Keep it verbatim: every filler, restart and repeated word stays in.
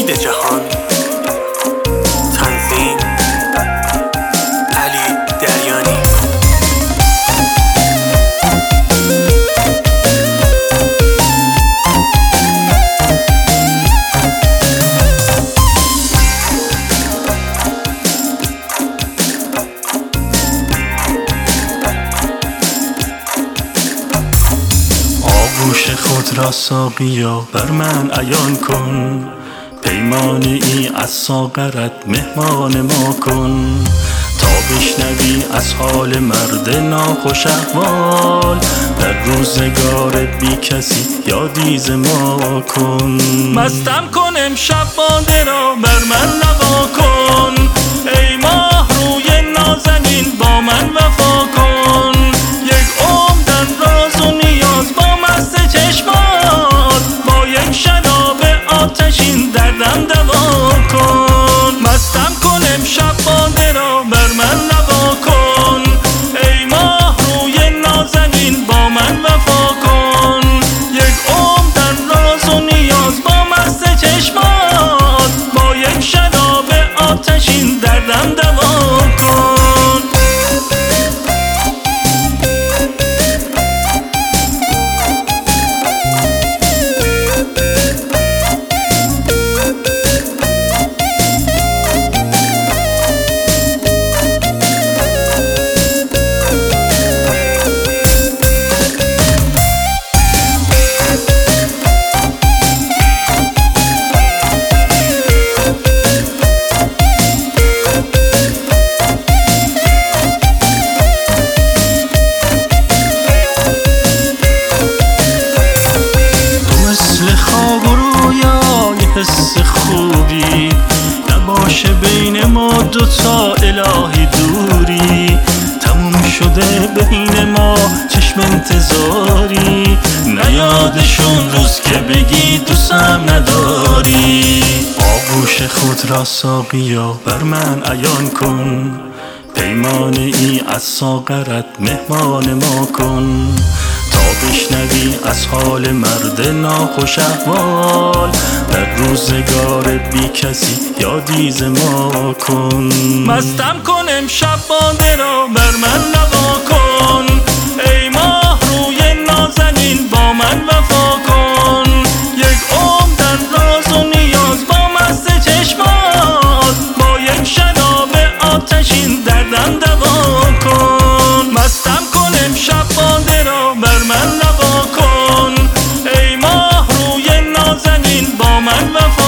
امید جهان. تنظیم علی دریانی. آغوش خود را ساقیا بر من عیان کن، پیمانه ای از ساغرت مهمان ما کن، تا بشنوی از حال مرد ناخوش احوال، در روزگار بی کسی یادی ز ما کن. مستم کن امشب باده را بر من نوا کن، ای ماه روی نازنین با من وفا کن، یک عمر در راز و نیاز با مست چشمات، با یک شراب آتشین دردم دوا کن. مستم کن امشب باده را بر من نوا کن، ای ماه روی نازنین با من وفا کن، یک عمر در راز و نیاز با مست چشمات، با یک شراب آتشین دردم دوا کن. حس خوبی نباشه بین ما دوتا الهی دوری، تموم شده بین ما چشم انتظاری، نیادشون روز که بگی دوستم نداری. آغوش خود را ساقیا بر من عیان کن، پیمانه ای از ساغرت مهمان ما کن، تا بشنوی از حال مرد ناخوش احوال، در روزگار بی کسی یادی ز ما کن. مستم کن امشب باده را بر من نوا کن، ای ماه روی نازنین با من وفا کن، یک عمر در راز و نیاز با مست چشمات، با یک شراب آتشین دردم دوا کن. مستم کن امشب باده را بر من نوا کن، ای ماه روی نازنین با من وفا